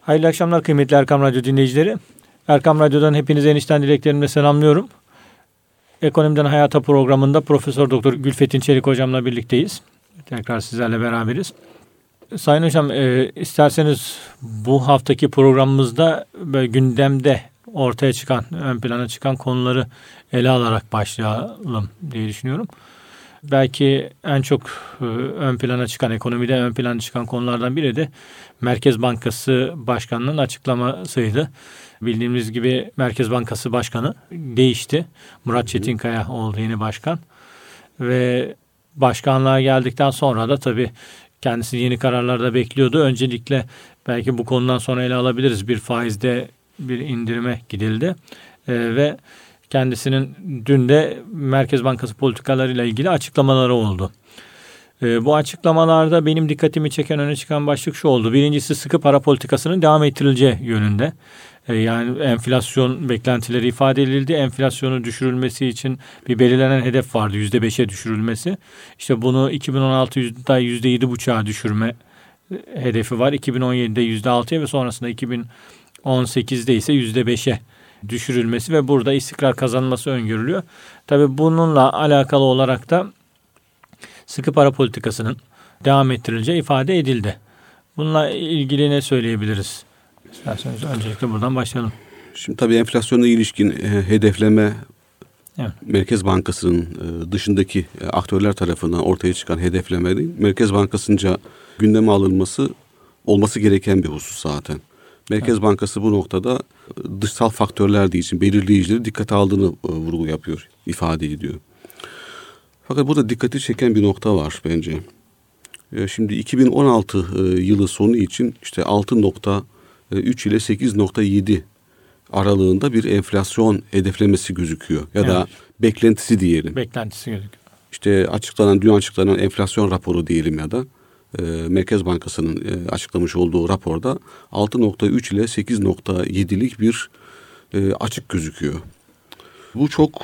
Hayırlı akşamlar kıymetli Erkam Radyo dinleyicileri. Erkam Radyo'dan hepinize en içten dileklerimle selamlıyorum. Ekonomiden Hayata programında Profesör Doktor Gülfethin Çelik hocamla birlikteyiz. Tekrar sizlerle beraberiz. Sayın hocam, isterseniz bu haftaki programımızda gündemde ortaya çıkan, ön plana çıkan konuları ele alarak başlayalım diye düşünüyorum. Belki en çok ön plana çıkan, ekonomide ön plana çıkan konulardan biri de Merkez Bankası Başkanı'nın açıklamasıydı. Bildiğimiz gibi Merkez Bankası Başkanı değişti. Murat Çetinkaya oldu yeni başkan. Ve başkanlığa geldikten sonra da tabii kendisi yeni kararlarda bekliyordu. Öncelikle belki bu konudan sonra ele alabiliriz. Bir faizde bir indirime gidildi. Ve kendisinin dün de Merkez Bankası politikalarıyla ilgili açıklamaları oldu. Bu açıklamalarda benim dikkatimi çeken, öne çıkan başlık şu oldu. Birincisi, sıkı para politikasının devam ettirileceği yönünde. Yani enflasyon beklentileri ifade edildi. Enflasyonun düşürülmesi için bir belirlenen hedef vardı. %5'e düşürülmesi. İşte bunu 2016'da %7,5'a düşürme hedefi var. 2017'de %6'ya ve sonrasında 2018'de ise %5'e düşürülmesi ve burada istikrar kazanması öngörülüyor. Tabii bununla alakalı olarak da sıkı para politikasının devam ettirileceği ifade edildi. Bununla ilgili ne söyleyebiliriz? İsterseniz öncelikle buradan başlayalım. Şimdi tabii enflasyona ilişkin hedefleme, evet, Merkez Bankası'nın dışındaki aktörler tarafından ortaya çıkan hedeflemenin Merkez Bankası'nca gündeme alınması olması gereken bir husus zaten. Merkez evet, Bankası bu noktada dışsal faktörler değil için belirleyicileri dikkate aldığını vurgu yapıyor, ifade ediyor. Fakat burada dikkati çeken bir nokta var bence. Şimdi 2016 yılı sonu için işte 6.3 ile 8.7 aralığında bir enflasyon hedeflemesi gözüküyor. Ya evet, da beklentisi diyelim. Beklentisi gözüküyor. İşte dün açıklanan enflasyon raporu diyelim ya da Merkez Bankası'nın açıklamış olduğu raporda 6.3 ile 8.7'lik bir açık gözüküyor. Bu çok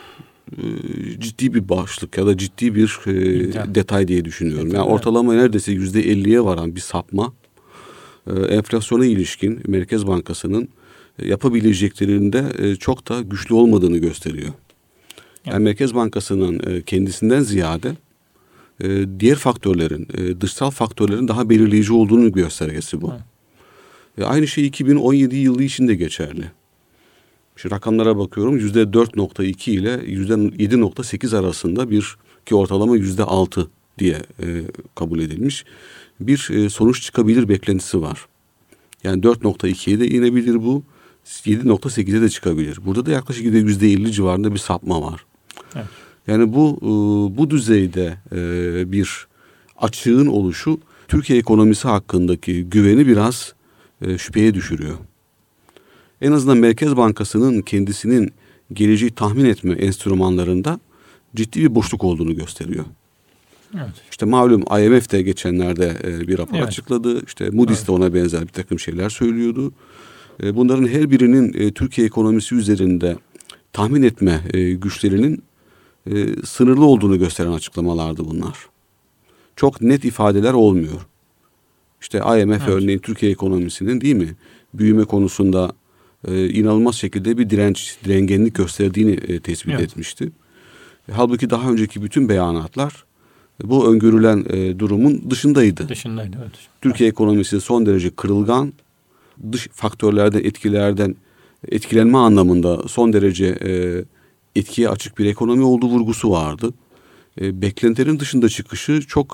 ciddi bir başlık ya da ciddi bir detay diye düşünüyorum. Yani ortalama neredeyse %50'ye varan bir sapma enflasyona ilişkin Merkez Bankası'nın yapabileceklerinde çok da güçlü olmadığını gösteriyor. Yani Merkez Bankası'nın kendisinden ziyade diğer faktörlerin, dışsal faktörlerin daha belirleyici olduğunu göstergesi bu. Aynı şey 2017 yılı için de geçerli. Şu rakamlara bakıyorum, %4.2 ile %7.8 arasında ki ortalama %6 diye kabul edilmiş bir sonuç çıkabilir beklentisi var. Yani 4.2'ye de inebilir bu, 7.8'e de çıkabilir. Burada da yaklaşık %50 civarında bir sapma var. Evet. Yani bu düzeyde bir açığın oluşu Türkiye ekonomisi hakkındaki güveni biraz şüpheye düşürüyor. En azından Merkez Bankası'nın kendisinin geleceği tahmin etme enstrümanlarında ciddi bir boşluk olduğunu gösteriyor. Evet. İşte malum IMF de geçenlerde bir rapor açıkladı. İşte Moody's de ona benzer bir takım şeyler söylüyordu. Bunların her birinin Türkiye ekonomisi üzerinde tahmin etme güçlerinin sınırlı olduğunu gösteren açıklamalardı bunlar. Çok net ifadeler olmuyor. İşte IMF örneğin Türkiye ekonomisinin değil mi büyüme konusunda inanılmaz şekilde bir direngenlik gösterdiğini tespit etmişti. Halbuki daha önceki bütün beyanatlar bu öngörülen durumun dışındaydı. Evet. Türkiye ekonomisi son derece kırılgan, dış faktörlerden, etkilenme anlamında son derece etkiye açık bir ekonomi olduğu vurgusu vardı. Beklentilerin dışında çıkışı çok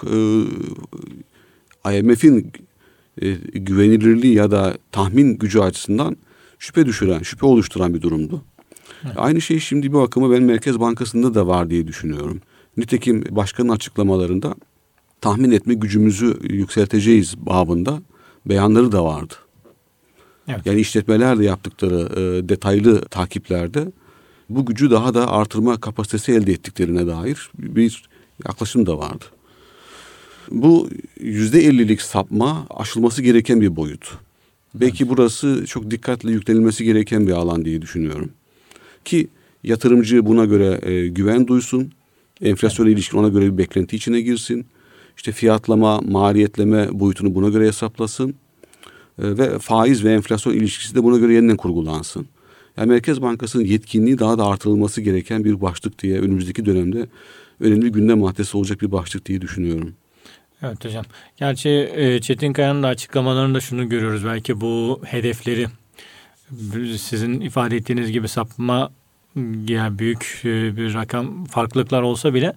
IMF'in güvenilirliği ya da tahmin gücü açısından şüphe oluşturan bir durumdu. Evet. Aynı şey şimdi bir bakıma ben Merkez Bankası'nda da var diye düşünüyorum. Nitekim başkanın açıklamalarında tahmin etme gücümüzü yükselteceğiz babında beyanları da vardı. Evet. Yani işletmelerle yaptıkları detaylı takiplerde bu gücü daha da artırma kapasitesi elde ettiklerine dair bir yaklaşım da vardı. Bu %50'lik sapma aşılması gereken bir boyut. Belki burası çok dikkatle yüklenilmesi gereken bir alan diye düşünüyorum. Ki yatırımcı buna göre güven duysun, enflasyona ilişkin ona göre bir beklenti içine girsin. İşte fiyatlama, maliyetleme boyutunu buna göre hesaplasın. Ve faiz ve enflasyon ilişkisi de buna göre yeniden kurgulansın. Yani Merkez Bankası'nın yetkinliği daha da artırılması gereken bir başlık diye önümüzdeki dönemde önemli gündem maddesi olacak bir başlık diye düşünüyorum. Evet hocam. Gerçi Çetin Kaya'nın da açıklamalarında şunu görüyoruz. Belki bu hedefleri sizin ifade ettiğiniz gibi sapma, yani büyük bir rakam farklılıklar olsa bile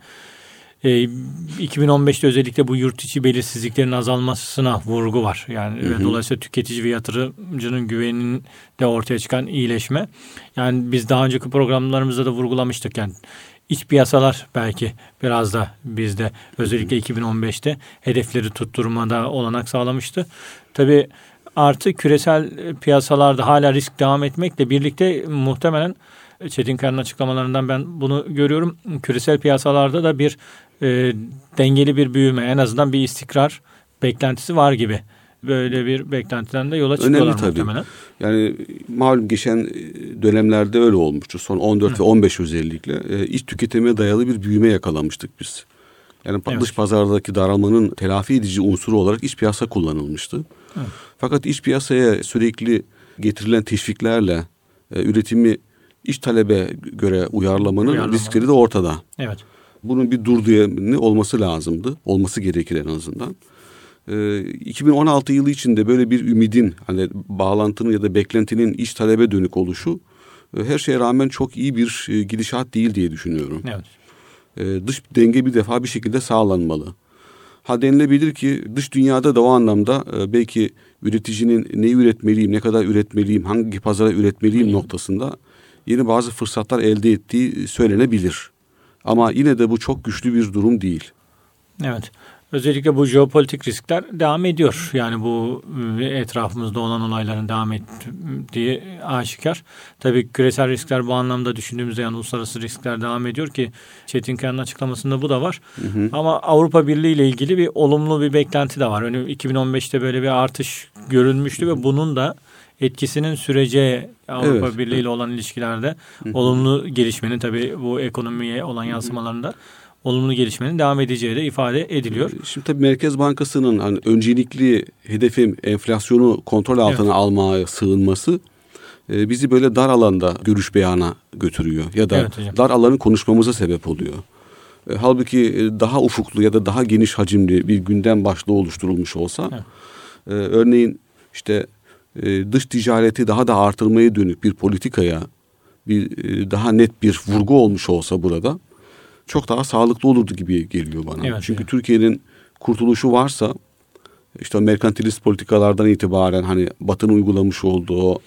2015'te özellikle bu yurt içi belirsizliklerin azalmasına vurgu var. Yani ve dolayısıyla tüketici ve yatırımcının güveninin de ortaya çıkan iyileşme. Yani biz daha önceki programlarımızda da vurgulamıştık. Yani iç piyasalar belki biraz da bizde özellikle 2015'te hedefleri tutturmada olanak sağlamıştı. Tabii artı küresel piyasalarda hala risk devam etmekle birlikte muhtemelen Çetin Kaya'nın açıklamalarından ben bunu görüyorum. Küresel piyasalarda da bir dengeli bir büyüme, en azından bir istikrar beklentisi var gibi. Böyle bir beklentiden de yola çıkıyorlar önemli muhtemelen. Tabii. Yani malum geçen dönemlerde öyle olmuştu. Son 14 ve 15 özellikle iç tüketime dayalı bir büyüme yakalamıştık biz. Yani dış pazardaki daralmanın telafi edici unsuru olarak iç piyasa kullanılmıştı. Evet. Fakat iç piyasaya sürekli getirilen teşviklerle üretimi iç talebe göre uyarlamanın riskleri de ortada. Evet. Bunun bir durduğu olması lazımdı. Olması gerekir en azından. 2016 yılı içinde böyle bir ümidin, hani bağlantının ya da beklentinin iç talebe dönük oluşu her şeye rağmen çok iyi bir gidişat değil diye düşünüyorum. Evet. Dış denge bir defa bir şekilde sağlanmalı. Denilebilir ki dış dünyada da o anlamda belki üreticinin ne üretmeliyim, ne kadar üretmeliyim, hangi pazara üretmeliyim noktasında yeni bazı fırsatlar elde ettiği söylenebilir. Ama yine de bu çok güçlü bir durum değil. Evet. Özellikle bu jeopolitik riskler devam ediyor. Yani bu etrafımızda olan olayların devam ettiği aşikar. Tabii küresel riskler bu anlamda düşündüğümüzde, yani uluslararası riskler devam ediyor ki Çetin Kaya'nın açıklamasında bu da var. Ama Avrupa Birliği ile ilgili bir olumlu bir beklenti de var. Yani 2015'te böyle bir artış görülmüştü ve bunun da etkisinin süreceği Avrupa Birliği ile olan ilişkilerde olumlu gelişmenin, tabii bu ekonomiye olan yansımalarında olumlu gelişmenin devam edeceği de ifade ediliyor. Şimdi tabii Merkez Bankası'nın hani öncelikli hedefim enflasyonu kontrol altına almaya sığınması bizi böyle dar alanda görüş beyana götürüyor ya da dar alanı konuşmamıza sebep oluyor. Halbuki daha ufuklu ya da daha geniş hacimli bir gündem başlığı oluşturulmuş olsa, örneğin işte dış ticareti daha da artırmaya dönük bir politikaya bir daha net bir vurgu olmuş olsa burada çok daha sağlıklı olurdu gibi geliyor bana. Evet, çünkü Türkiye'nin kurtuluşu varsa işte merkantilist politikalardan itibaren hani Batı'nın uygulamış olduğu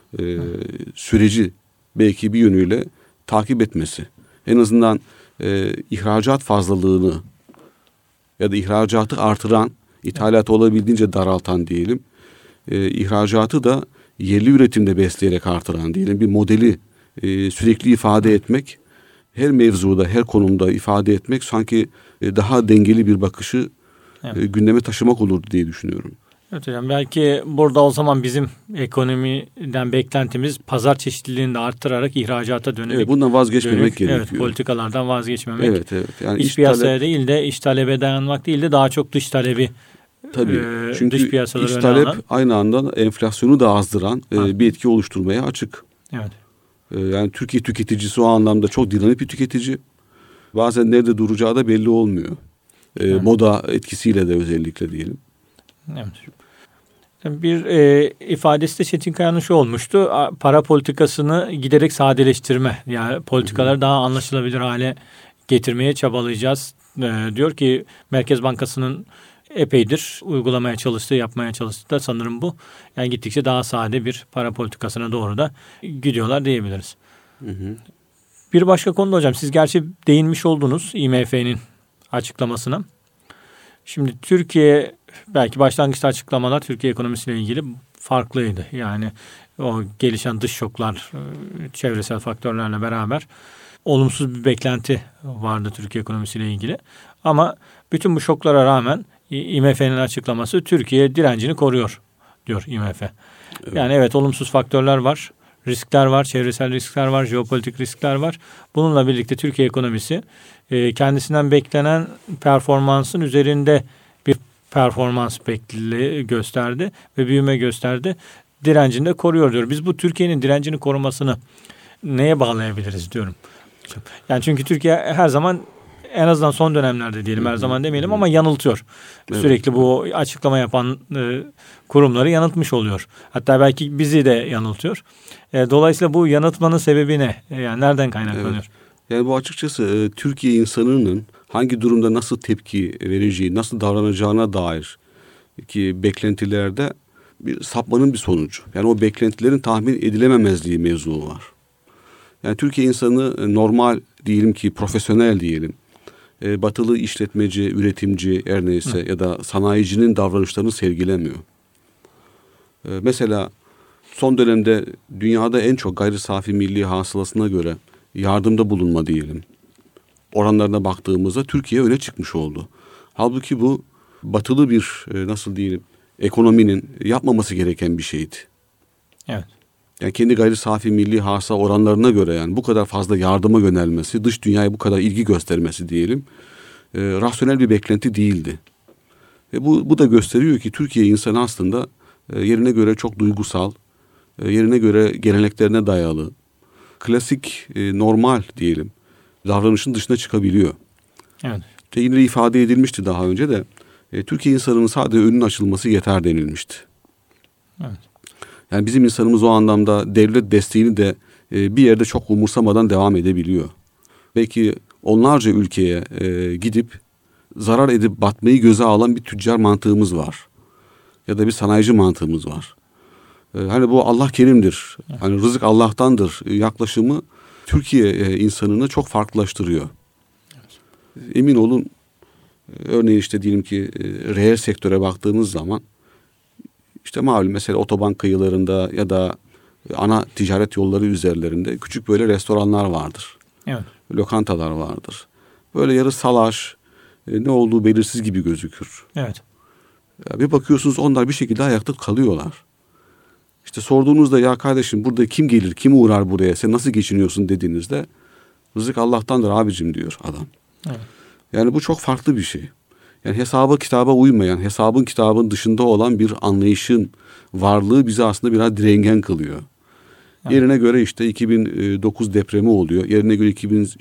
süreci belki bir yönüyle takip etmesi. En azından ihracat fazlalığını ya da ihracatı artıran, ithalatı olabildiğince daraltan diyelim, ihracatı da yerli üretimde besleyerek artıran diyelim bir modeli sürekli ifade etmek, her mevzuda, her konumda ifade etmek sanki daha dengeli bir bakışı gündeme taşımak olur diye düşünüyorum. Evet hocam, belki burada o zaman bizim ekonomiden beklentimiz pazar çeşitliliğini de arttırarak ihracata dönük. Evet, bundan vazgeçmemek gerekiyor. Evet, politikalardan vazgeçmemek. Evet. Yani iç piyasaya değil de iç talebe dayanmak değil de daha çok dış talebi. Tabii. Çünkü dış piyasaları iç talep alan, aynı anda enflasyonu da azdıran bir etki oluşturmaya açık. Evet. Yani Türkiye tüketicisi o anlamda çok dinamik bir tüketici. Bazen nerede duracağı da belli olmuyor. Moda etkisiyle de özellikle diyelim. Evet. Bir ifadesi de Çetin Kaya'nın şu olmuştu. Para politikasını giderek sadeleştirme. Yani politikaları daha anlaşılabilir hale getirmeye çabalayacağız. Diyor ki Merkez Bankası'nın epeydir uygulamaya çalıştığı, yapmaya çalıştığı da sanırım bu. Yani gittikçe daha sade bir para politikasına doğru da gidiyorlar diyebiliriz. Bir başka konuda hocam, siz gerçi değinmiş oldunuz IMF'nin açıklamasına. Şimdi Türkiye, belki başlangıçta açıklamalar Türkiye ekonomisiyle ilgili farklıydı. Yani o gelişen dış şoklar, çevresel faktörlerle beraber olumsuz bir beklenti vardı Türkiye ekonomisiyle ilgili. Ama bütün bu şoklara rağmen IMF'nin açıklaması Türkiye direncini koruyor diyor IMF. Evet. Yani evet, olumsuz faktörler var, riskler var, çevresel riskler var, jeopolitik riskler var. Bununla birlikte Türkiye ekonomisi kendisinden beklenen performansın üzerinde bir performans gösterdi ve büyüme gösterdi. Direncini de koruyor diyor. Biz bu Türkiye'nin direncini korumasını neye bağlayabiliriz diyorum. Yani çünkü Türkiye her zaman, en azından son dönemlerde diyelim, her zaman demeyelim ama yanıltıyor. Evet. Sürekli bu açıklama yapan kurumları yanıltmış oluyor. Hatta belki bizi de yanıltıyor. Dolayısıyla bu yanıltmanın sebebi ne? Yani nereden kaynaklanıyor? Evet. Yani bu açıkçası Türkiye insanının hangi durumda nasıl tepki vereceği, nasıl davranacağına dair ki beklentilerde bir sapmanın bir sonucu. Yani o beklentilerin tahmin edilememezliği mevzu var. Yani Türkiye insanı normal diyelim ki profesyonel diyelim, batılı işletmeci, üretimci her neyse ya da sanayicinin davranışlarını sergilemiyor. Mesela son dönemde dünyada en çok gayri safi milli hasılasına göre yardımda bulunma diyelim oranlarına baktığımızda Türkiye öne çıkmış oldu. Halbuki bu batılı bir nasıl diyelim ekonominin yapmaması gereken bir şeydi. Evet. Yani kendi gayri safi milli hasıla oranlarına göre yani bu kadar fazla yardıma yönelmesi, dış dünyaya bu kadar ilgi göstermesi diyelim, rasyonel bir beklenti değildi. Ve bu da gösteriyor ki Türkiye insanı aslında yerine göre çok duygusal, yerine göre geleneklerine dayalı, klasik, normal diyelim davranışın dışına çıkabiliyor. Evet. Yine ifade edilmişti daha önce de Türkiye insanının sadece önünün açılması yeter denilmişti. Evet. Yani bizim insanımız o anlamda devlet desteğini de bir yerde çok umursamadan devam edebiliyor. Belki onlarca ülkeye gidip zarar edip batmayı göze alan bir tüccar mantığımız var. Ya da bir sanayici mantığımız var. Hani bu Allah kerimdir. Hani rızık Allah'tandır yaklaşımı Türkiye insanını çok farklılaştırıyor. Emin olun, örneğin işte diyelim ki reel sektöre baktığınız zaman işte malum mesela otoban kıyılarında ya da ana ticaret yolları üzerlerinde küçük böyle restoranlar vardır. Evet. Lokantalar vardır. Böyle yarı salaş, ne olduğu belirsiz gibi gözükür. Evet. Bir bakıyorsunuz onlar bir şekilde ayakta kalıyorlar. İşte sorduğunuzda ya kardeşim burada kim gelir, kim uğrar buraya, sen nasıl geçiniyorsun dediğinizde rızık Allah'tandır abicim diyor adam. Evet. Yani bu çok farklı bir şey. Yani hesaba kitaba uymayan, hesabın kitabın dışında olan bir anlayışın varlığı bizi aslında biraz direngen kılıyor. Evet. Yerine göre işte 2009 depremi oluyor. Yerine göre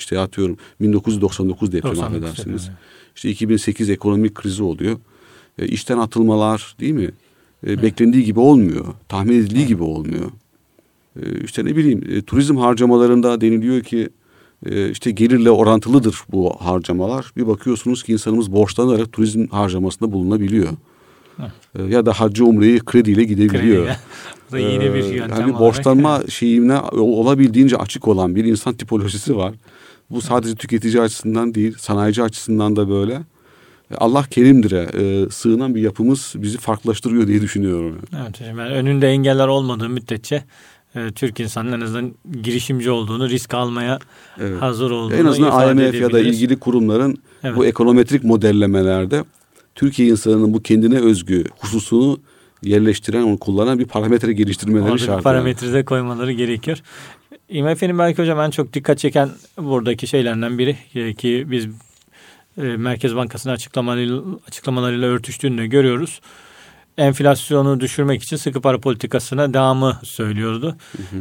1999 depremi affedersiniz. İşte 2008 ekonomik krizi oluyor. İşten atılmalar değil mi? Beklendiği gibi olmuyor. Tahmin edildiği gibi olmuyor. İşte ne bileyim turizm harcamalarında deniliyor ki işte gelirle orantılıdır bu harcamalar. Bir bakıyorsunuz ki insanımız borçlanarak turizm harcamasında bulunabiliyor. Ya da haccı umreyi krediyle gidebiliyor. Bu da yine bir yöntem yani borçlanma şeyine olabildiğince açık olan bir insan tipolojisi var. Bu sadece tüketici açısından değil, sanayici açısından da böyle. Allah kerimdir'e sığınan bir yapımız bizi farklılaştırıyor diye düşünüyorum. Evet, yani önünde engeller olmadığı müddetçe Türk insanının en azından girişimci olduğunu, risk almaya hazır olduğunu en azından IMF ya da ilgili kurumların bu ekonometrik modellemelerde Türkiye insanının bu kendine özgü hususunu yerleştiren, onu kullanan bir parametre geliştirmeleri şart. Parametrede koymaları gerekiyor. IMF'nin belki hocam en çok dikkat çeken buradaki şeylerden biri ki biz Merkez Bankası'nın açıklamalarıyla örtüştüğünü de görüyoruz. Enflasyonu düşürmek için sıkı para politikasına devamı söylüyordu.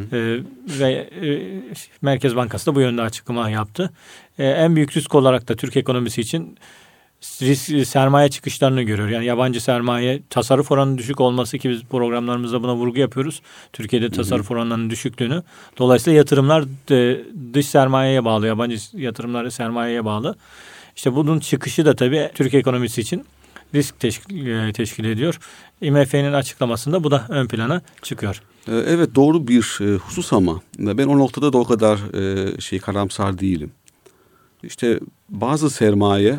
Ve Merkez Bankası da bu yönde açıklama yaptı. En büyük risk olarak da Türk ekonomisi için sermaye çıkışlarını görüyor. Yani yabancı sermaye, tasarruf oranının düşük olması ki biz programlarımızda buna vurgu yapıyoruz. Türkiye'de tasarruf oranlarının düşüklüğünü. Dolayısıyla yatırımlar dış sermayeye bağlı, yabancı yatırımlar sermayeye bağlı. İşte bunun çıkışı da tabii Türk ekonomisi için risk teşkil ediyor. IMF'nin açıklamasında bu da ön plana çıkıyor. Evet, doğru bir husus ama ben o noktada da o kadar karamsar değilim. İşte bazı sermaye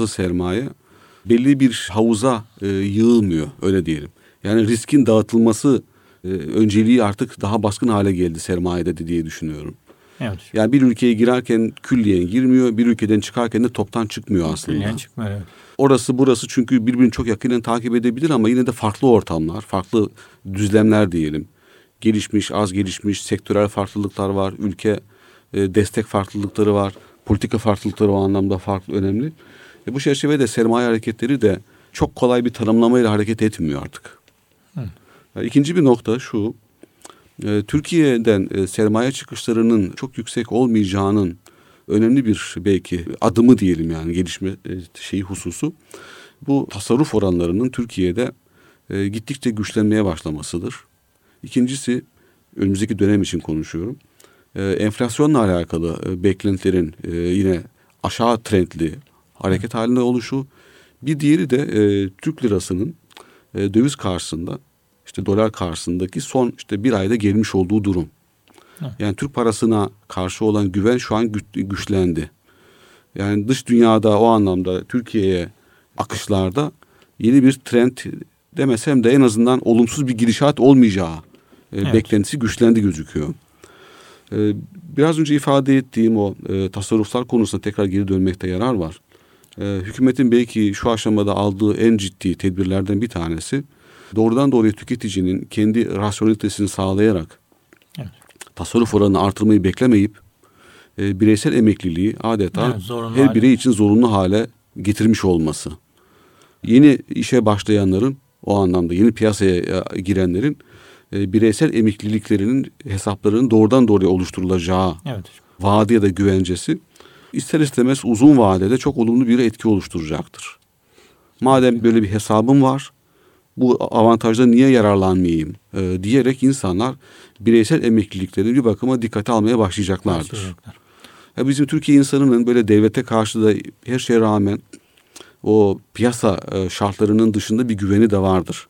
belli bir havuza yığılmıyor, öyle diyelim. Yani riskin dağıtılması önceliği artık daha baskın hale geldi sermayede diye düşünüyorum. Evet. Yani bir ülkeye girerken külliyen girmiyor, bir ülkeden çıkarken de toptan çıkmıyor aslında. Külliyen çıkmıyor, evet. Orası burası çünkü birbirini çok yakinen takip edebilir ama yine de farklı ortamlar, farklı düzlemler diyelim. Gelişmiş, az gelişmiş, sektörel farklılıklar var, ülke destek farklılıkları var, politika farklılıkları o anlamda farklı, önemli. Bu çerçevede sermaye hareketleri de çok kolay bir tanımlamayla hareket etmiyor artık. Yani ikinci bir nokta şu, Türkiye'den sermaye çıkışlarının çok yüksek olmayacağının önemli bir belki adımı diyelim, yani gelişme hususu. Bu tasarruf oranlarının Türkiye'de gittikçe güçlenmeye başlamasıdır. İkincisi, önümüzdeki dönem için konuşuyorum, enflasyonla alakalı beklentilerin yine aşağı trendli hareket halinde oluşu. Bir diğeri de Türk lirasının döviz karşısında, işte dolar karşısındaki son bir ayda gelmiş olduğu durum. Yani Türk parasına karşı olan güven şu an güçlendi. Yani dış dünyada o anlamda Türkiye'ye akışlarda yeni bir trend demesem de en azından olumsuz bir gidişat olmayacağı beklentisi güçlendi gözüküyor. Biraz önce ifade ettiğim o tasarruflar konusuna tekrar geri dönmekte yarar var. Hükümetin belki şu aşamada aldığı en ciddi tedbirlerden bir tanesi, doğrudan doğruya tüketicinin kendi rasyonelitesini sağlayarak tasarruf oranını artırmayı beklemeyip bireysel emekliliği adeta her birey için zorunlu hale getirmiş olması. Yeni işe başlayanların, o anlamda yeni piyasaya girenlerin bireysel emekliliklerinin hesaplarının doğrudan doğruya oluşturulacağı vaadi ya da güvencesi ister istemez uzun vadede çok olumlu bir etki oluşturacaktır. Madem böyle bir hesabım var, bu avantajdan niye yararlanmayayım diyerek insanlar bireysel emekliliklerini bir bakıma dikkate almaya başlayacaklardır. Bizim Türkiye insanının böyle devlete karşı da her şeye rağmen o piyasa şartlarının dışında bir güveni de vardır.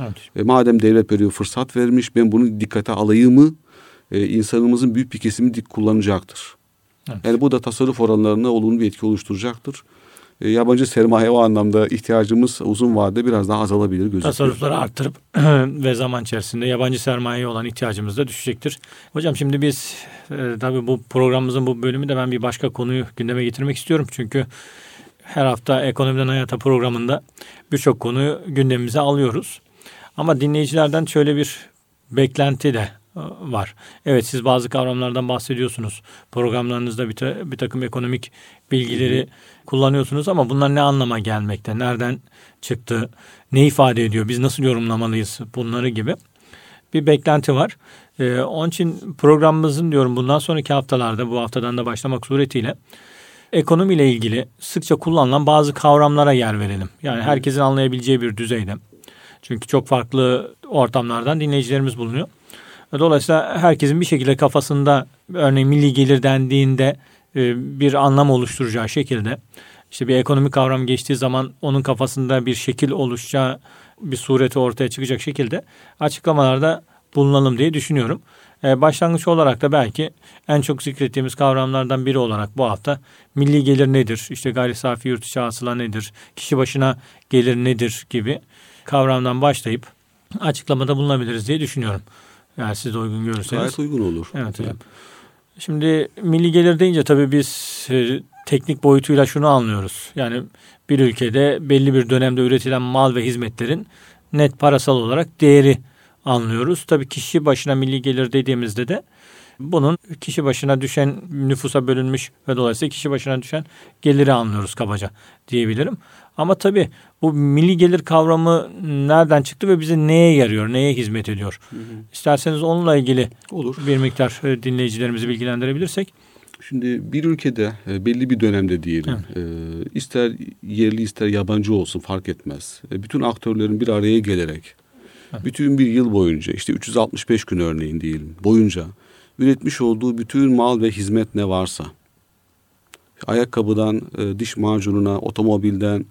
Madem devlet böyle bir fırsat vermiş, ben bunu dikkate alayımı insanımızın büyük bir kesimi kullanacaktır. Yani bu da tasarruf oranlarına olumlu bir etki oluşturacaktır. Yabancı sermaye o anlamda ihtiyacımız uzun vadede biraz daha azalabilir gözüküyor. Tasarrufları arttırıp ve zaman içerisinde yabancı sermayeye olan ihtiyacımız da düşecektir. Hocam şimdi biz tabii bu programımızın bu bölümünde ben bir başka konuyu gündeme getirmek istiyorum. Çünkü her hafta Ekonomiden Hayata programında birçok konuyu gündemimize alıyoruz. Ama dinleyicilerden şöyle bir beklenti de var. Evet, siz bazı kavramlardan bahsediyorsunuz. Programlarınızda bir takım ekonomik bilgileri kullanıyorsunuz ama bunlar ne anlama gelmekte? Nereden çıktı? Ne ifade ediyor? Biz nasıl yorumlamalıyız? Bunları gibi bir beklenti var. Onun için programımızın bundan sonraki haftalarda, bu haftadan da başlamak suretiyle ekonomiyle ilgili sıkça kullanılan bazı kavramlara yer verelim. Yani herkesin anlayabileceği bir düzeyde. Çünkü çok farklı ortamlardan dinleyicilerimiz bulunuyor. Dolayısıyla herkesin bir şekilde kafasında, örneğin milli gelir dendiğinde bir anlam oluşturacağı şekilde, bir ekonomik kavram geçtiği zaman onun kafasında bir şekil oluşacağı, bir sureti ortaya çıkacak şekilde açıklamalarda bulunalım diye düşünüyorum. Başlangıç olarak da belki en çok zikrettiğimiz kavramlardan biri olarak bu hafta milli gelir nedir? Gayri safi yurt içi hasıla nedir? Kişi başına gelir nedir gibi kavramdan başlayıp açıklamada bulunabiliriz diye düşünüyorum. Yani siz de uygun görürseniz. Gayet uygun olur. Evet hocam. Şimdi milli gelir deyince tabii biz teknik boyutuyla şunu anlıyoruz. Yani bir ülkede belli bir dönemde üretilen mal ve hizmetlerin net parasal olarak değeri anlıyoruz. Tabii kişi başına milli gelir dediğimizde de bunun kişi başına düşen, nüfusa bölünmüş ve dolayısıyla kişi başına düşen geliri anlıyoruz kabaca diyebilirim. Ama tabii bu milli gelir kavramı nereden çıktı ve bize neye yarıyor, neye hizmet ediyor? İsterseniz onunla ilgili bir miktar dinleyicilerimizi bilgilendirebilirsek. Şimdi bir ülkede belli bir dönemde diyelim, ister yerli ister yabancı olsun fark etmez. Bütün aktörlerin bir araya gelerek bütün bir yıl boyunca 365 gün örneğin diyelim boyunca üretmiş olduğu bütün mal ve hizmet ne varsa, ayakkabıdan diş macununa, otomobilden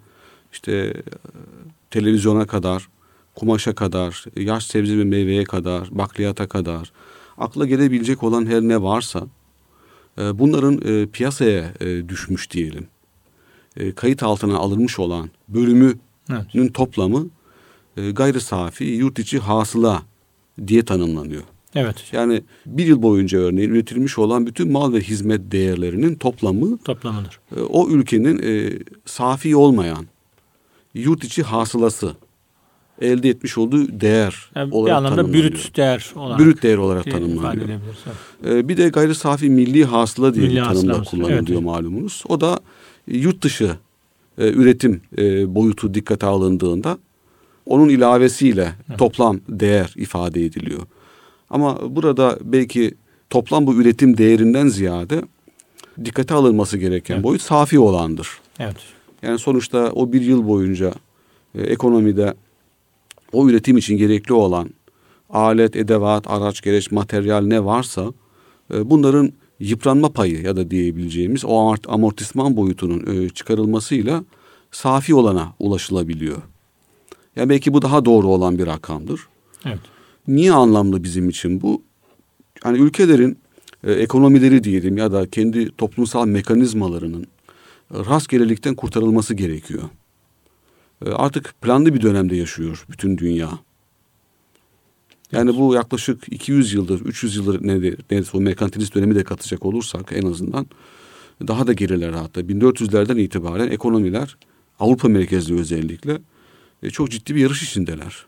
televizyona kadar, kumaşa kadar, yaş sebze ve meyveye kadar, bakliyata kadar akla gelebilecek olan her ne varsa bunların piyasaya düşmüş diyelim. Kayıt altına alınmış olan bölümünün toplamı gayri safi yurt içi hasıla diye tanımlanıyor. Evet. Yani bir yıl boyunca örneğin üretilmiş olan bütün mal ve hizmet değerlerinin toplamıdır. O ülkenin safi olmayan yurt içi hasılası elde etmiş olduğu değer olarak tanımlanıyor. Bir anlamda brüt değer olarak tanımlanıyor. Bir de gayri safi milli hasıla diye bir tanımda kullanılıyor malumunuz. O da yurt dışı üretim boyutu dikkate alındığında onun ilavesiyle toplam değer ifade ediliyor. Ama burada belki toplam bu üretim değerinden ziyade dikkate alınması gereken boyut safi olandır. Evet. Yani sonuçta o bir yıl boyunca ekonomide o üretim için gerekli olan alet, edevat, araç, gereç, materyal ne varsa bunların yıpranma payı ya da diyebileceğimiz o amortisman boyutunun çıkarılmasıyla safi olana ulaşılabiliyor. Yani belki bu daha doğru olan bir rakamdır. Evet. Niye anlamlı bizim için bu? Yani ülkelerin ekonomileri diyelim ya da kendi toplumsal mekanizmalarının rastgelelikten kurtarılması gerekiyor. Artık planlı bir dönemde yaşıyor bütün dünya. Yani bu yaklaşık 200 yıldır, 300 yıldır neredeyse o merkantilist dönemi de katacak olursak en azından daha da gerilere hatta 1400'lerden itibaren ekonomiler Avrupa merkezli özellikle çok ciddi bir yarış içindeler.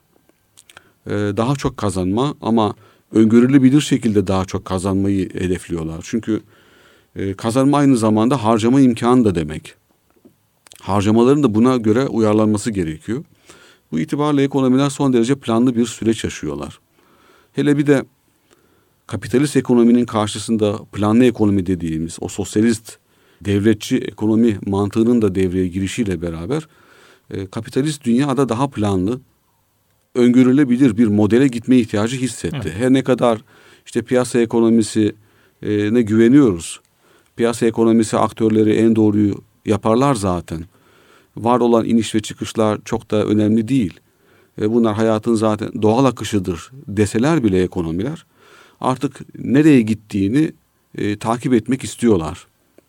Daha çok kazanma ama öngörülebilir şekilde daha çok kazanmayı hedefliyorlar. Çünkü kazanma aynı zamanda harcama imkanı da demek. Harcamaların da buna göre uyarlanması gerekiyor. Bu itibarla ekonomiler son derece planlı bir süreç yaşıyorlar. Hele bir de kapitalist ekonominin karşısında planlı ekonomi dediğimiz o sosyalist devletçi ekonomi mantığının da devreye girişiyle beraber kapitalist dünyada daha planlı, öngörülebilir bir modele gitme ihtiyacı hissetti. Evet. Her ne kadar işte piyasa ekonomisi ne güveniyoruz. Piyasa ekonomisi aktörleri en doğruyu yaparlar zaten. Var olan iniş ve çıkışlar çok da önemli değil. Bunlar hayatın zaten doğal akışıdır deseler bile ekonomiler artık nereye gittiğini takip etmek istiyorlar.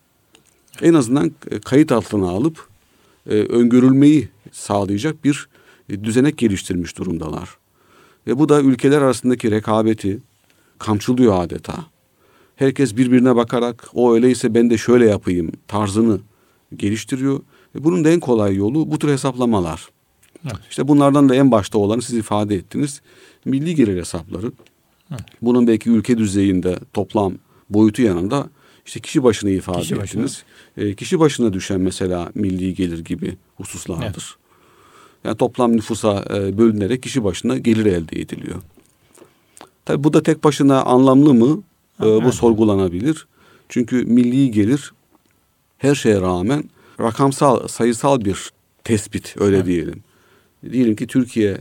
En azından kayıt altına alıp öngörülmeyi sağlayacak bir düzenek geliştirmiş durumdalar. Ve bu da ülkeler arasındaki rekabeti kamçılıyor adeta. Herkes birbirine bakarak o öyleyse ben de şöyle yapayım tarzını geliştiriyor. Bunun da en kolay yolu bu tür hesaplamalar. Evet. İşte bunlardan da en başta olanı siz ifade ettiniz. Milli gelir hesapları. Evet. Bunun belki ülke düzeyinde toplam boyutu yanında işte kişi başına ifade ettiniz. Kişi başına düşen mesela milli gelir gibi hususlardır. Evet. Yani toplam nüfusa bölünerek kişi başına gelir elde ediliyor. Tabii bu da tek başına anlamlı mı? Evet. Bu sorgulanabilir. Çünkü milli gelir her şeye rağmen rakamsal, sayısal bir tespit öyle evet. diyelim. Diyelim ki Türkiye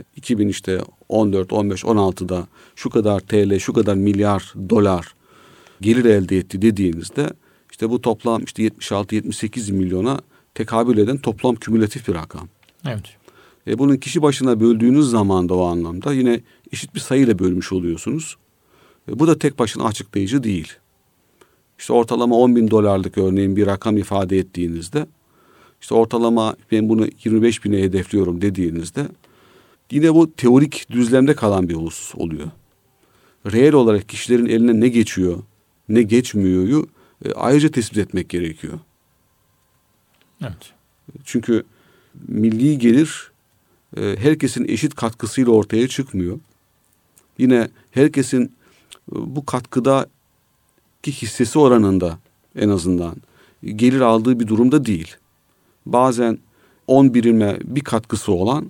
2014, 15, 16'da şu kadar TL, şu kadar milyar dolar gelir elde etti dediğinizde işte bu toplam işte 76-78 milyona tekabül eden toplam kümülatif bir rakam. Evet. Bunun kişi başına böldüğünüz zaman da o anlamda yine eşit bir sayıyla bölmüş oluyorsunuz. Bu da tek başına açıklayıcı değil. İşte ortalama 10 bin dolarlık örneğin bir rakam ifade ettiğinizde işte ortalama ben bunu 25 bine hedefliyorum dediğinizde yine bu teorik düzlemde kalan bir husus oluyor. Reel olarak kişilerin eline ne geçiyor, ne geçmiyor'yu ayrıca tespit etmek gerekiyor. Evet. Çünkü milli gelir herkesin eşit katkısıyla ortaya çıkmıyor. Yine herkesin bu katkıdaki hissesi oranında en azından gelir aldığı bir durumda değil. Bazen 10 birime bir katkısı olan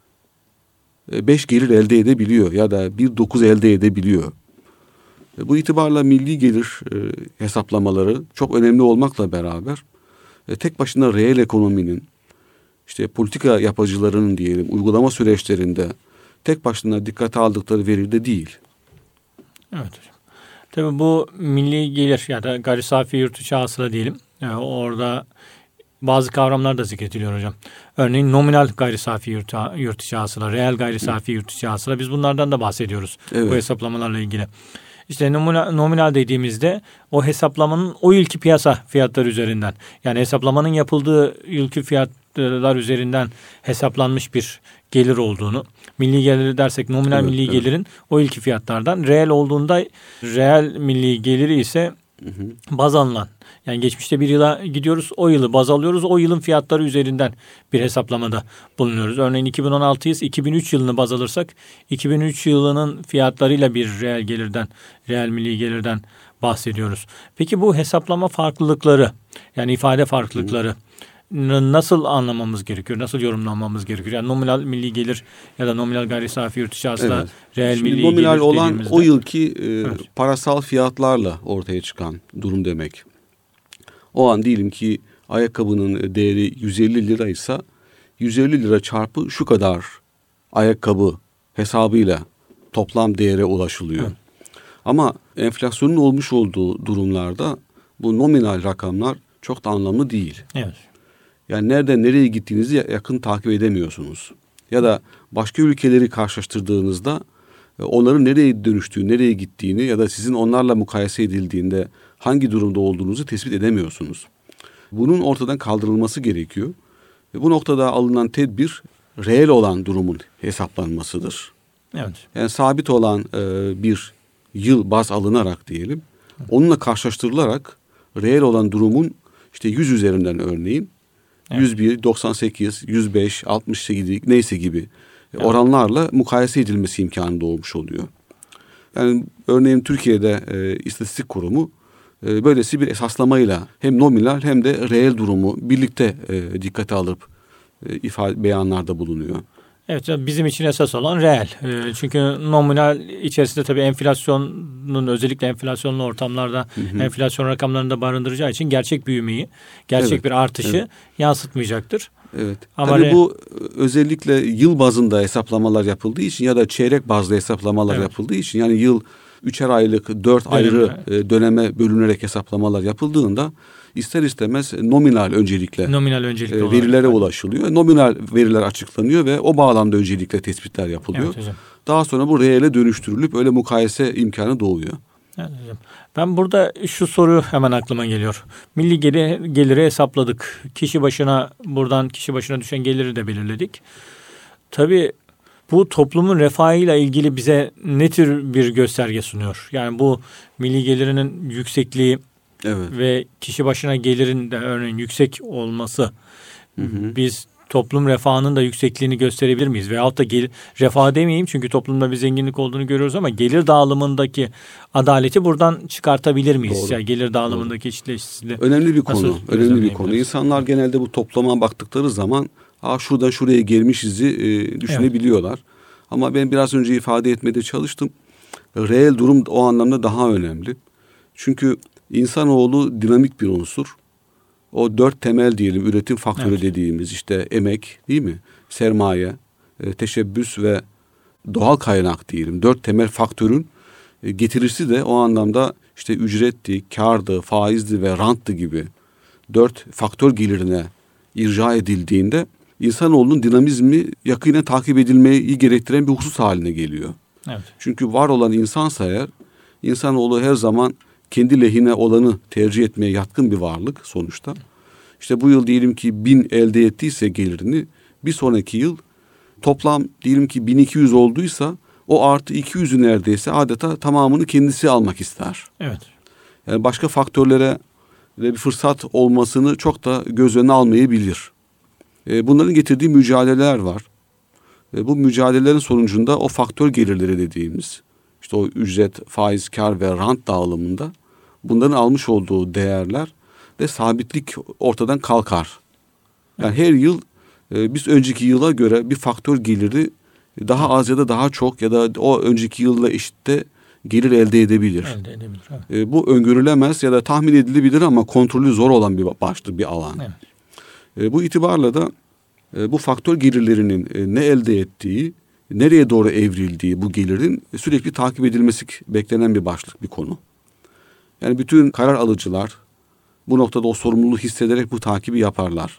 5 gelir elde edebiliyor ya da 1,9 elde edebiliyor. Bu itibarla milli gelir hesaplamaları çok önemli olmakla beraber tek başına reel ekonominin işte politika yapıcılarının diyelim uygulama süreçlerinde tek başına dikkate aldıkları veri de değil. Evet hocam. Tabii bu milli gelir ya da gayri safi yurt içi hasıla diyelim. Yani orada bazı kavramlar da zikrediliyor hocam. Örneğin nominal gayri safi yurt içi hasıla, reel gayri safi yurt içi hasıla. Biz bunlardan da bahsediyoruz. Evet. Bu hesaplamalarla ilgili. İşte nominal dediğimizde o hesaplamanın o yılki piyasa fiyatları üzerinden yani hesaplamanın yapıldığı yılki fiyatlar üzerinden hesaplanmış bir gelir olduğunu, milli geliri dersek nominal evet, milli gelirin o yılki fiyatlardan, reel olduğunda reel milli geliri ise baz alınan. Yani geçmişte bir yıla gidiyoruz, o yılı baz alıyoruz, o yılın fiyatları üzerinden bir hesaplamada bulunuyoruz. Örneğin 2016'yız, 2003 yılını baz alırsak 2003 yılının fiyatlarıyla bir reel gelirden, reel milli gelirden bahsediyoruz. Peki bu hesaplama farklılıkları, yani ifade farklılıkları nasıl anlamamız gerekiyor? Nasıl yorumlamamız gerekiyor? Yani nominal milli gelir ya da nominal gayri safi yurt içi hasıla reel Şimdi milli nominal gelir olan dediğimizde. o yılki parasal fiyatlarla ortaya çıkan durum demek. O an diyelim ki ayakkabının değeri 150 liraysa 150 lira çarpı şu kadar ayakkabı hesabıyla toplam değere ulaşılıyor. Evet. Ama enflasyonun olmuş olduğu durumlarda bu nominal rakamlar çok da anlamlı değil. Evet. Yani nereden nereye gittiğinizi yakın takip edemiyorsunuz. Ya da başka ülkeleri karşılaştırdığınızda onların nereye dönüştüğü, nereye gittiğini ya da sizin onlarla mukayese edildiğinde hangi durumda olduğunuzu tespit edemiyorsunuz. Bunun ortadan kaldırılması gerekiyor. Ve bu noktada alınan tedbir reel olan durumun hesaplanmasıdır. Evet. Yani sabit olan bir yıl baz alınarak diyelim, onunla karşılaştırılarak reel olan durumun işte 100 üzerinden örneğin 101, 98, 105, 68 neyse gibi oranlarla mukayese edilmesi imkanı doğmuş oluyor. Yani örneğin Türkiye'de İstatistik Kurumu böylesi bir esaslamayla hem nominal hem de reel durumu birlikte dikkate alıp beyanlarda bulunuyor. Evet, bizim için esas olan reel. Çünkü nominal içerisinde tabii enflasyonun, özellikle enflasyonlu ortamlarda enflasyon rakamlarını da barındıracağı için gerçek büyümeyi, gerçek bir artışı yansıtmayacaktır. Evet. Ama tabii bu özellikle yıl bazında hesaplamalar yapıldığı için ya da çeyrek bazda hesaplamalar yapıldığı için, yani yıl 3'er aylık 4 ayrı döneme bölünerek hesaplamalar yapıldığında ister istemez nominal öncelikle verilere ulaşılıyor. Nominal veriler açıklanıyor ve o bağlamda öncelikle tespitler yapılıyor. Evet, daha sonra bu reele dönüştürülüp öyle mukayese imkanı doğuyor. Evet, ben burada şu soru hemen aklıma geliyor. Milli geliri hesapladık. Kişi başına düşen geliri de belirledik. Tabii bu toplumun refahıyla ilgili bize ne tür bir gösterge sunuyor? Yani bu milli gelirinin yüksekliği ve kişi başına gelirin de örneğin yüksek olması, biz toplum refahının da yüksekliğini gösterebilir miyiz? Veyahut da refah demeyeyim çünkü toplumda bir zenginlik olduğunu görüyoruz ama gelir dağılımındaki adaleti buradan çıkartabilir miyiz? Doğru. Yani gelir dağılımındaki eşitleşsizliği. Önemli bir konu. Önemli bir konu. İnsanlar genelde bu toplama baktıkları zaman şuradan şuraya gelmişizi düşünebiliyorlar. Evet. Ama ben biraz önce ifade etmeye çalıştım. Reel durum o anlamda daha önemli. Çünkü insanoğlu dinamik bir unsur. O 4 temel diyelim üretim faktörü dediğimiz işte emek değil mi? Sermaye, teşebbüs ve doğal kaynak diyelim. 4 temel faktörün getirisi de o anlamda işte ücretti, kârdı, faizdi ve ranttı gibi 4 faktör gelirine irca edildiğinde insanoğlunun dinamizmi yakinen takip edilmeyi gerektiren bir husus haline geliyor. Evet. Çünkü var olan insansa eğer, insanoğlu her zaman kendi lehine olanı tercih etmeye yatkın bir varlık sonuçta. İşte bu yıl diyelim ki 1000 elde ettiyse gelirini, bir sonraki yıl toplam diyelim ki 1200 olduysa o artı 200'ü neredeyse adeta tamamını kendisi almak ister. Evet. Yani başka faktörlere bir fırsat olmasını çok da göz önüne almayabilir. Bunların getirdiği mücadeleler var. Bu mücadelelerin sonucunda o faktör gelirleri dediğimiz işte o ücret, faiz, kar ve rant dağılımında bunların almış olduğu değerler de sabitlik ortadan kalkar. Yani her yıl biz önceki yıla göre bir faktör geliri daha az ya da daha çok ya da o önceki yılla eşitte gelir elde edebilir. Evet. Bu öngörülemez ya da tahmin edilebilir ama kontrolü zor olan bir alan. Evet. Bu itibarla da bu faktör gelirlerinin ne elde ettiği, nereye doğru evrildiği bu gelirin sürekli takip edilmesi beklenen bir konu. Yani bütün karar alıcılar bu noktada o sorumluluğu hissederek bu takibi yaparlar.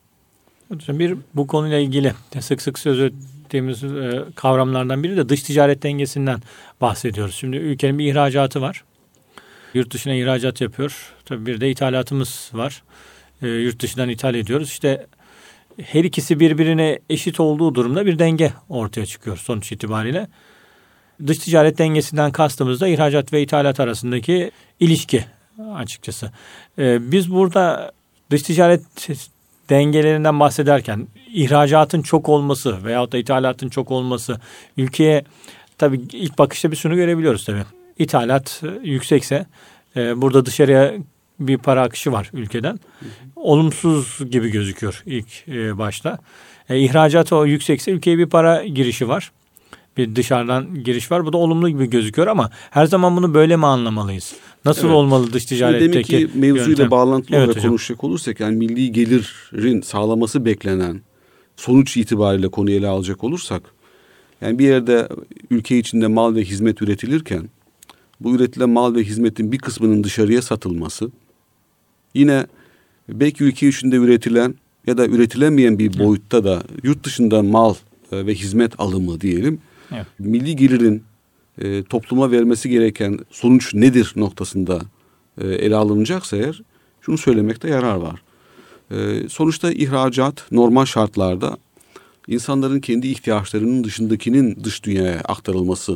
Bu konuyla ilgili sık sık söz ettiğimiz kavramlardan biri de dış ticaret dengesinden bahsediyoruz. Şimdi ülkenin bir ihracatı var. Yurt dışına ihracat yapıyor. Tabii bir de ithalatımız var. Yurt dışından ithal ediyoruz. İşte her ikisi birbirine eşit olduğu durumda bir denge ortaya çıkıyor sonuç itibariyle. Dış ticaret dengesinden kastımız da ihracat ve ithalat arasındaki ilişki açıkçası. Biz burada dış ticaret dengelerinden bahsederken ihracatın çok olması veyahut da ithalatın çok olması ülkeye tabii ilk bakışta bir şunu görebiliyoruz tabii. İthalat yüksekse burada dışarıya bir para akışı var ülkeden. Olumsuz gibi gözüküyor ilk başta. İhracat o yüksekse ülkeye bir para girişi var. Bir dışarıdan giriş var. Bu da olumlu gibi gözüküyor ama her zaman bunu böyle mi anlamalıyız? Nasıl olmalı dış ticaretteki demek ki mevzuyla yöntem? bağlantılı olarak hocam. konuşacak olursak, yani milli gelirin sağlaması beklenen sonuç itibariyle konuyu ele alacak olursak, yani bir yerde ülke içinde mal ve hizmet üretilirken bu üretilen mal ve hizmetin bir kısmının dışarıya satılması, yine belki ülke içinde üretilen ya da üretilemeyen bir boyutta da yurt dışından mal ve hizmet alımı diyelim, milli gelirin topluma vermesi gereken sonuç nedir noktasında ele alınacaksa eğer, şunu söylemekte yarar var. Sonuçta ihracat normal şartlarda insanların kendi ihtiyaçlarının dışındakinin dış dünyaya aktarılması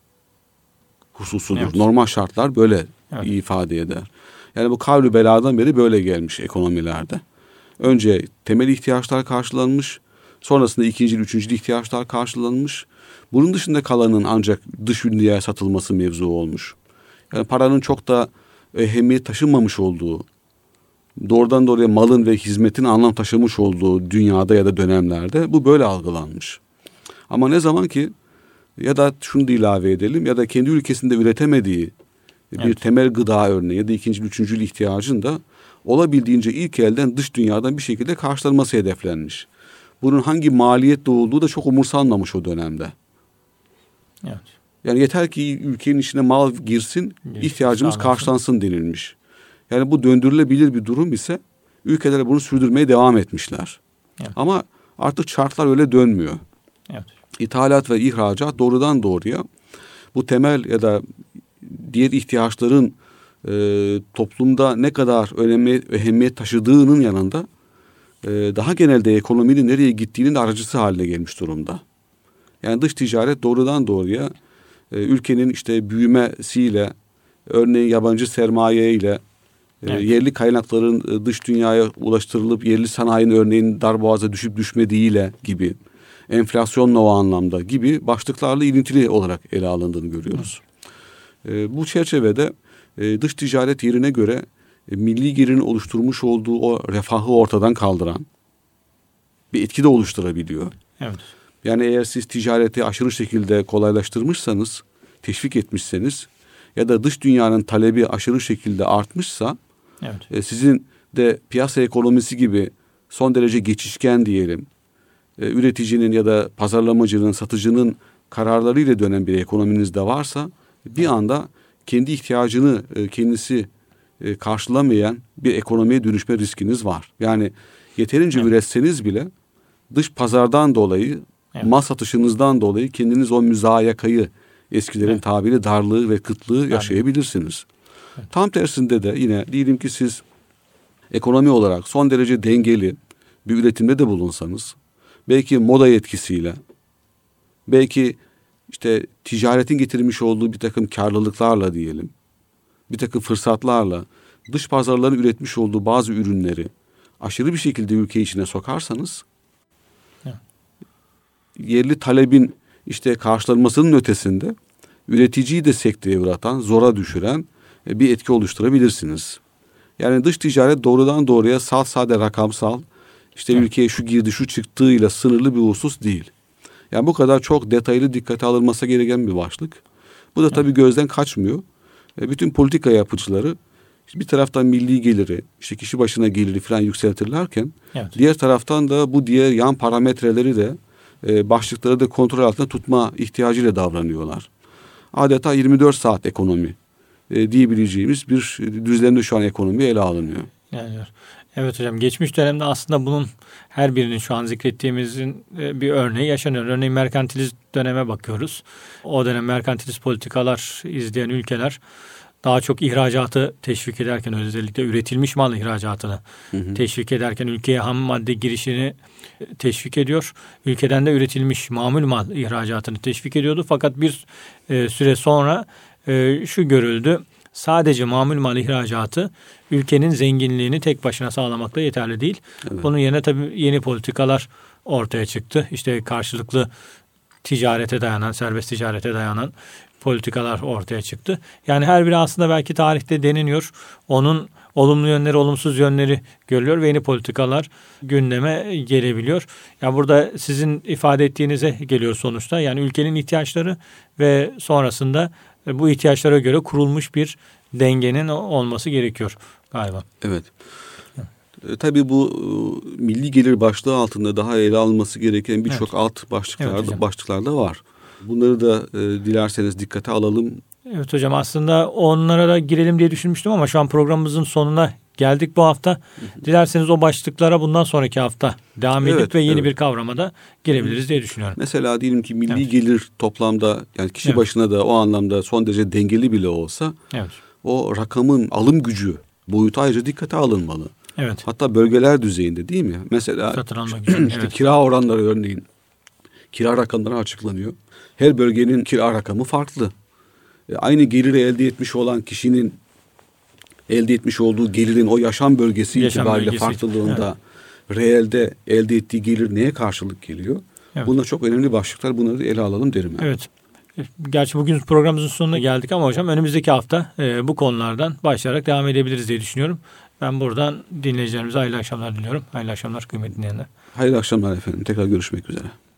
hususudur. Normal şartlar böyle ifade eder. Yani bu kavli beladan beri böyle gelmiş ekonomilerde. Önce temel ihtiyaçlar karşılanmış, sonrasında ikinci, üçüncü ihtiyaçlar karşılanmış. Bunun dışında kalanın ancak dış dünyaya satılması mevzu olmuş. Yani paranın çok da ehemmiyet taşınmamış olduğu, doğrudan doğruya malın ve hizmetin anlam taşımış olduğu dünyada ya da dönemlerde bu böyle algılanmış. Ama ne zaman ki, ya da şunu da ilave edelim, ya da kendi ülkesinde üretemediği bir temel gıda örneği ya da ikinci, üçüncü ihtiyacın da olabildiğince ilk elden dış dünyadan bir şekilde karşılanması hedeflenmiş. Bunun hangi maliyetle olduğu da çok umursanmamış o dönemde. Evet. Yani yeter ki ülkenin içine mal girsin, ihtiyacımız karşılansın denilmiş. Yani bu döndürülebilir bir durum ise ülkeler bunu sürdürmeye devam etmişler. Evet. Ama artık şartlar öyle dönmüyor. Evet. İthalat ve ihracat doğrudan doğruya bu temel ya da diğer ihtiyaçların toplumda ne kadar ehemmiyet taşıdığının yanında daha genelde ekonominin nereye gittiğinin aracısı haline gelmiş durumda. Yani dış ticaret doğrudan doğruya ülkenin işte büyümesiyle, örneğin yabancı sermaye ile yerli kaynakların dış dünyaya ulaştırılıp yerli sanayinin örneğin darboğaza düşüp düşmediğiyle gibi, enflasyonla o anlamda gibi başlıklarla ilintili olarak ele alındığını görüyoruz. Bu çerçevede dış ticaret yerine göre milli gelirin oluşturmuş olduğu o refahı ortadan kaldıran bir etki de oluşturabiliyor. Evet. Yani eğer siz ticareti aşırı şekilde kolaylaştırmışsanız, teşvik etmişseniz ya da dış dünyanın talebi aşırı şekilde artmışsa, sizin de piyasa ekonomisi gibi son derece geçişken diyelim, üreticinin ya da pazarlamacının, satıcının kararlarıyla dönen bir ekonominiz de varsa, bir anda kendi ihtiyacını kendisi karşılamayan bir ekonomiye dönüşme riskiniz var. Yani yeterince üretseniz bile dış pazardan dolayı, mal satışınızdan dolayı kendiniz o müzayakayı, eskilerin tabiri darlığı ve kıtlığı yaşayabilirsiniz. Tam tersinde de yine diyelim ki siz ekonomi olarak son derece dengeli bir üretimde de bulunsanız, belki moda etkisiyle, belki işte ticaretin getirmiş olduğu bir takım karlılıklarla diyelim, bir takım fırsatlarla dış pazarların üretmiş olduğu bazı ürünleri aşırı bir şekilde ülke içine sokarsanız, yerli talebin işte karşılanmasının ötesinde üreticiyi de sekteye uğratan, zora düşüren bir etki oluşturabilirsiniz. Yani dış ticaret doğrudan doğruya sade rakamsal, işte ülkeye şu girdi şu çıktığıyla sınırlı bir husus değil. Yani bu kadar çok detaylı dikkate alınması gereken bir başlık. Bu da tabii gözden kaçmıyor. Bütün politika yapıcıları bir taraftan milli geliri, işte kişi başına geliri falan yükseltirlerken, diğer taraftan da bu diğer yan parametreleri de başlıkları da kontrol altında tutma ihtiyacıyla davranıyorlar. Adeta 24 saat ekonomi diyebileceğimiz bir düzlemde şu an ekonomi ele alınıyor. Evet hocam, geçmiş dönemde aslında bunun her birinin şu an zikrettiğimizin bir örneği yaşanıyor. Örneğin merkantilist döneme bakıyoruz. O dönem merkantilist politikalar izleyen ülkeler daha çok ihracatı teşvik ederken, özellikle üretilmiş mal ihracatını teşvik ederken ülkeye ham madde girişini teşvik ediyor. Ülkeden de üretilmiş mamul mal ihracatını teşvik ediyordu. Fakat bir süre sonra şu görüldü: sadece mamul mal ihracatı ülkenin zenginliğini tek başına sağlamakla yeterli değil. Bunun yerine tabii yeni politikalar ortaya çıktı. İşte karşılıklı ticarete dayanan, serbest ticarete dayanan politikalar ortaya çıktı. Yani her biri aslında belki tarihte deneniyor. olumlu yönleri, olumsuz yönleri görülüyor ve yeni politikalar gündeme gelebiliyor. Yani burada sizin ifade ettiğinize geliyor sonuçta. Yani ülkenin ihtiyaçları ve sonrasında bu ihtiyaçlara göre kurulmuş bir dengenin olması gerekiyor galiba. Evet. Tabii bu milli gelir başlığı altında daha ele alınması gereken birçok alt başlıklar da var. Bunları da dilerseniz dikkate alalım. Evet hocam, aslında onlara da girelim diye düşünmüştüm ama şu an programımızın sonuna geldik bu hafta. Dilerseniz o başlıklara bundan sonraki hafta devam edip ve yeni bir kavrama da girebiliriz diye düşünüyorum. Mesela diyelim ki milli gelir toplamda, yani kişi başına da o anlamda son derece dengeli bile olsa o rakamın alım gücü boyutu ayrıca dikkate alınmalı. Evet. Hatta bölgeler düzeyinde değil mi? Mesela işte kira oranları, örneğin kira rakamları açıklanıyor. Her bölgenin kira rakamı farklı. Aynı geliri elde etmiş olan kişinin elde etmiş olduğu gelirin o yaşam bölgesi itibariyle farklılığında reelde elde ettiği gelir neye karşılık geliyor? Evet. Bunlar çok önemli başlıklar. Bunları ele alalım derim. Evet. Gerçi bugün programımızın sonuna geldik ama hocam önümüzdeki hafta bu konulardan başlayarak devam edebiliriz diye düşünüyorum. Ben buradan dinleyicilerimize hayırlı akşamlar diliyorum. Hayırlı akşamlar kıymetli dinleyenler. Hayırlı akşamlar efendim. Tekrar görüşmek üzere.